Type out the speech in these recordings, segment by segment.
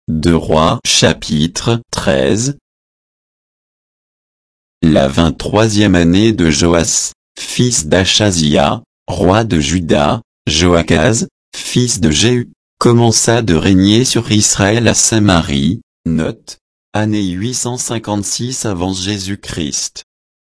Deux Rois chapitre 13. La 23e année de Joas, fils d'Achazia, roi de Juda, Joachaz, fils de Jéhu, commença de régner sur Israël à Samarie, note, année 856 avant Jésus-Christ.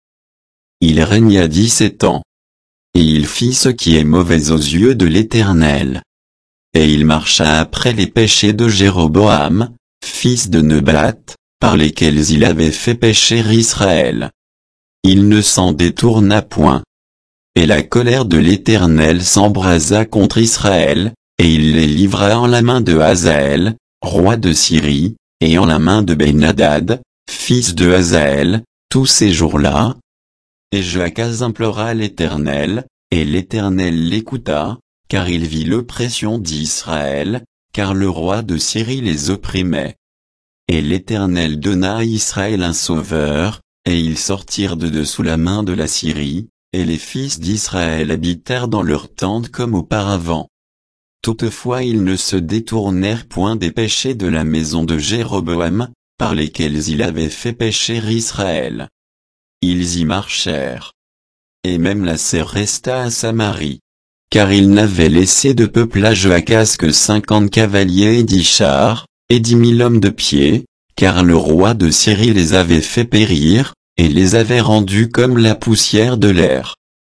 Il régna 17 ans. Et il fit ce qui est mauvais aux yeux de l'Éternel. Et il marcha après les péchés de Jéroboam, fils de Nebat, par lesquels il avait fait pécher Israël. Il ne s'en détourna point. Et la colère de l'Éternel s'embrasa contre Israël, et il les livra en la main de Hazaël, roi de Syrie, et en la main de Ben-Hadad, fils de Hazaël, tous ces jours-là. Et Joachaz implora l'Éternel, et l'Éternel l'écouta, car il vit l'oppression d'Israël, car le roi de Syrie les opprimait. Et l'Éternel donna à Israël un sauveur, et ils sortirent de dessous la main de la Syrie, et les fils d'Israël habitèrent dans leurs tentes comme auparavant. Toutefois ils ne se détournèrent point des péchés de la maison de Jéroboam, par lesquels il avait fait pécher Israël. Ils y marchèrent. Et même la serre resta à Samarie. Car il n'avait laissé de peuple à Joachaz que 50 cavaliers et 10 chars, et 10 000 hommes de pied, car le roi de Syrie les avait fait périr, et les avait rendus comme la poussière de l'air.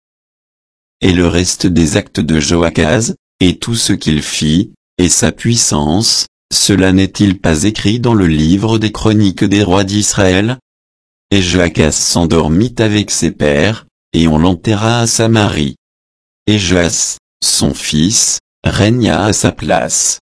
Et le reste des actes de Joachaz, et tout ce qu'il fit, et sa puissance, cela n'est-il pas écrit dans le livre des chroniques des rois d'Israël? Et Joachaz s'endormit avec ses pères, et on l'enterra à Samarie. Et Joas, son fils, régna à sa place.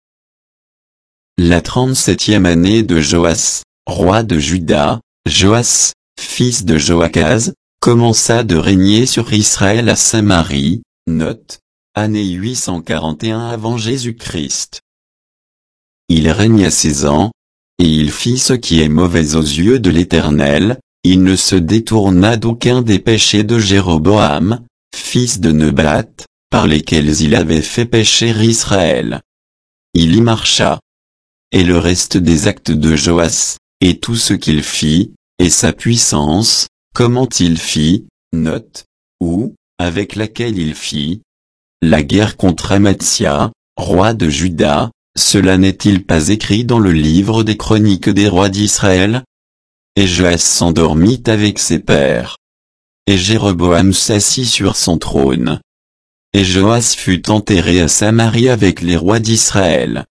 La 37e année de Joas, roi de Juda, Joas, fils de Joachaz, commença de régner sur Israël à Samarie, note, année 841 avant Jésus-Christ. Il régna 16 ans, et il fit ce qui est mauvais aux yeux de l'Éternel, il ne se détourna d'aucun des péchés de Jéroboam, fils de Nebat, par lesquels il avait fait pécher Israël. Il y marcha. Et le reste des actes de Joas, et tout ce qu'il fit, et sa puissance, comment il fit, note, ou, avec laquelle il fit la guerre contre Amatsia, roi de Juda, cela n'est-il pas écrit dans le livre des chroniques des rois d'Israël? Et Joas s'endormit avec ses pères. Et Jéroboam s'assit sur son trône. Et Joas fut enterré à Samarie avec les rois d'Israël.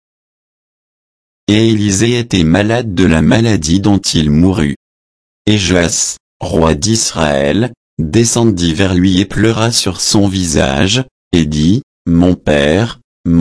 Et Élisée était malade de la maladie dont il mourut. Et Joas, roi d'Israël, descendit vers lui et pleura sur son visage, et dit, mon père,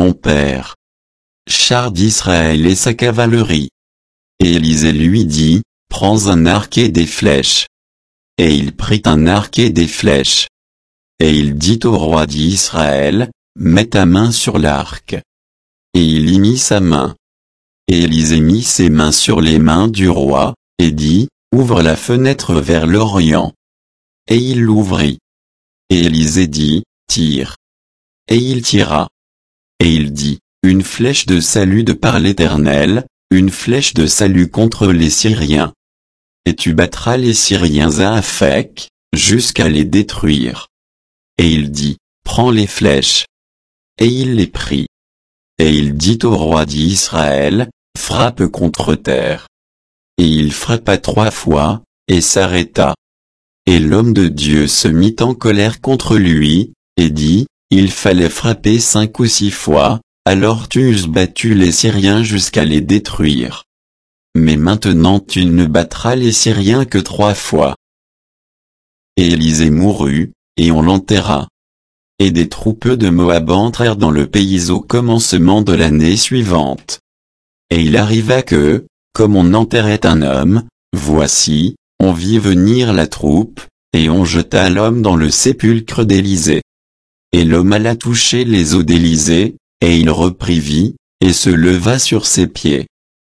char d'Israël et sa cavalerie. Et Élisée lui dit, prends un arc et des flèches. Et il prit un arc et des flèches. Et il dit au roi d'Israël, mets ta main sur l'arc. Et il y mit sa main. Et Élisée mit ses mains sur les mains du roi, et dit, ouvre la fenêtre vers l'Orient. Et il l'ouvrit. Et Élisée dit, tire. Et il tira. Et il dit, une flèche de salut de par l'Éternel, une flèche de salut contre les Syriens. Et tu battras les Syriens à Aphek, jusqu'à les détruire. Et il dit, prends les flèches. Et il les prit. Et il dit au roi d'Israël, frappe contre terre. Et il frappa 3 fois, et s'arrêta. Et l'homme de Dieu se mit en colère contre lui, et dit, il fallait frapper 5 ou 6 fois, alors tu eusses battu les Syriens jusqu'à les détruire. Mais maintenant tu ne battras les Syriens que 3 fois. Et Élisée mourut, et on l'enterra. Et des troupes de Moab entrèrent dans le pays au commencement de l'année suivante. Et il arriva que, comme on enterrait un homme, voici, on vit venir la troupe, et on jeta l'homme dans le sépulcre d'Élisée. Et l'homme alla toucher les os d'Élisée, et il reprit vie, et se leva sur ses pieds.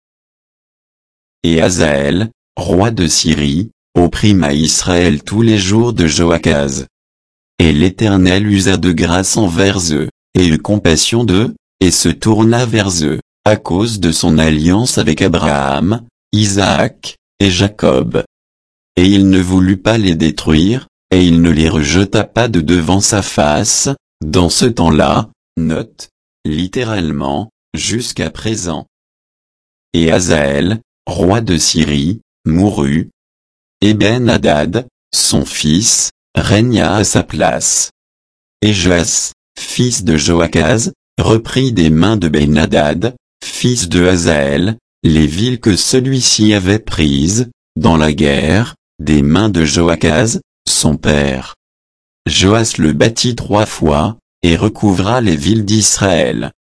Et Hazaël, roi de Syrie, opprima Israël tous les jours de Joachaz. Et l'Éternel usa de grâce envers eux, et eut compassion d'eux, et se tourna vers eux, à cause de son alliance avec Abraham, Isaac, et Jacob. Et il ne voulut pas les détruire, et il ne les rejeta pas de devant sa face, dans ce temps-là, note, littéralement, jusqu'à présent. Et Hazaël, roi de Syrie, mourut. Et Ben-Hadad, son fils, régna à sa place. Et Joas, fils de Joachaz, reprit des mains de Ben-Hadad, fils de Hazaël, les villes que celui-ci avait prises, dans la guerre, des mains de Joachaz, son père. Joas le bâtit 3 fois, et recouvra les villes d'Israël.